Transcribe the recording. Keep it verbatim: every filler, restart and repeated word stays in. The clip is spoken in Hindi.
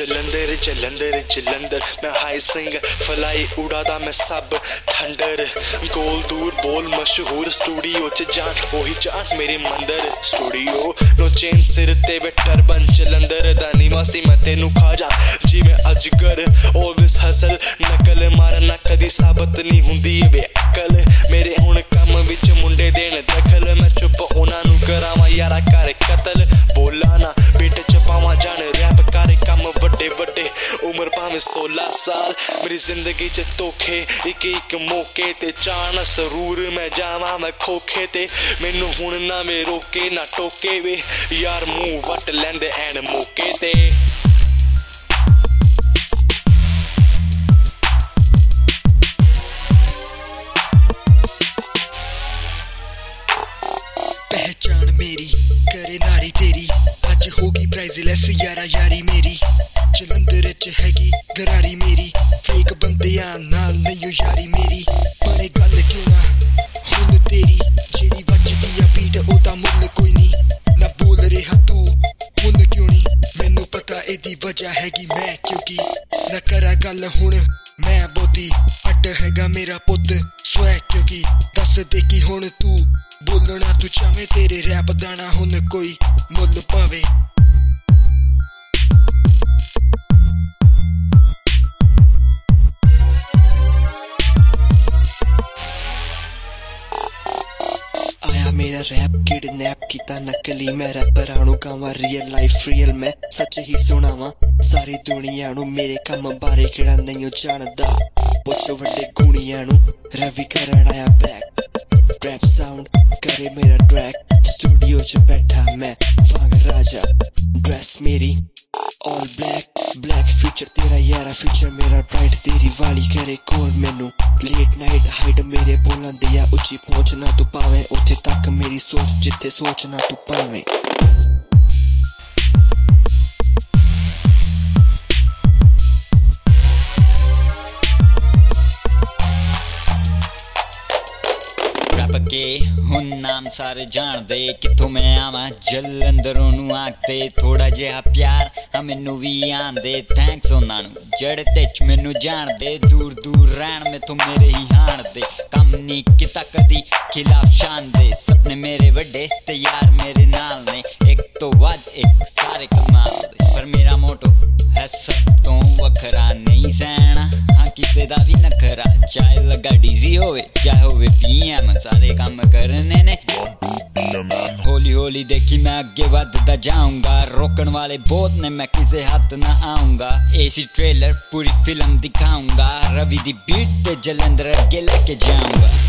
जलंधर जलंधर जलंधर मैं हाई सिंग फलाई उड़ादा मैं सब थंडर गोल दूर बोल मशहूर स्टूडियो च जान ओही जान मेरे मंदर स्टूडियो नो चेन सिर ते वे टर्बन जलंधर दा निवासी मैं तेनू खा जा जी मैं अजगर ऑलवेज हसल नकल मारना कदी साबत नहीं हुंदी वे अकल मेरे हुण कम विच मुंडे देण दखल मैं चुप उन्हां नू करावां यारा कर कतल बोला ना बेटे चपावा जान रैप कर कम वड्डे वड्डे उम्र भावें सोलह साल मेरी जिंदगी च धोखे इक इक मौके ते चाण सरूर मैं जावां मैं खोखे ते मैनू हुण ना वे रोके ना टोके वे यार मुंह वट लैंदे ऐन मौके ते पहचान मेरी करे नारी तेरी अज होगी प्राइजलैस यारा यारी मेरी जलंधर च हैगी गरारी मेरी फेक बंदियां नाल नहीं यारी मेरी बने गल क्यों ना हुन तेरी जेड़ी वजदी आ बीट ओदा मुल कोई नहीं ना बोल रहा तू हुन क्यों नहीं मैनू पता एदी वजह हैगी मैं क्योंकि ना करा गल हुन मैं बोती अड हैगा मेरा पुत स्वै क्योंकि दस दे कि हुन तू बोलना तू चाहे तेरे रैप दाना हुन कोई मुल पावे आया मेरा रैप किडनैप किता नकली मैं रैपर आणू गावां रियल लाइफ रियल मैं सच ही सुनावां सारी दुनिया नू मेरे कम बारे केड़ा नहीं जानदा पुछ वड्डे गुणियां नू रवि करन आया बैक रैप साउंड करे मेरा ट्रैक स्टूडियो च बैठा मैं वांग राजा ड्रेस मेरी ऑल ब्लैक ब्लैक फ्यूचर तेरा यारा फ्यूचर मेरा ब्राइट तेरी वाली करे कॉल मैनू लेट नाइट हाइड मेरे बोलां दिया उच्ची पहुंचना तू पावे उथे तक मेरी सोच जिथे सोचना तू पावे के हुन नाम सारे जान दे किथों मैं आवा जलंधरों नू आखते थोड़ा जिहा प्यार हाँ मैनू भी आन दे थैंक्स उन्हां नू जड़े तेच मैनू जान दे दूर दूर रहन में तो मेरे ही हान दे कम नी किता कदी खिलाफ शान दे सपने मेरे वड्डे ते यार मेरे नाल ने एक तो वध एक सारे कमाल दे पर मेरा मोटो है सब तो वखरा नहीं सहना हाँ किसे दा भी नखरा चाहे लगा डीजी होवे चाहे होवे पीएम सारे काम करने ने होली होली देखी मैं आगे बढ़ता जाऊंगा रोकन वाले बहुत ने मैं किसे हाथ ना आऊंगा एसी ट्रेलर पूरी फिल्म दिखाऊंगा रवि दी बीट ते जलंधर अगे लेके जाऊंगा।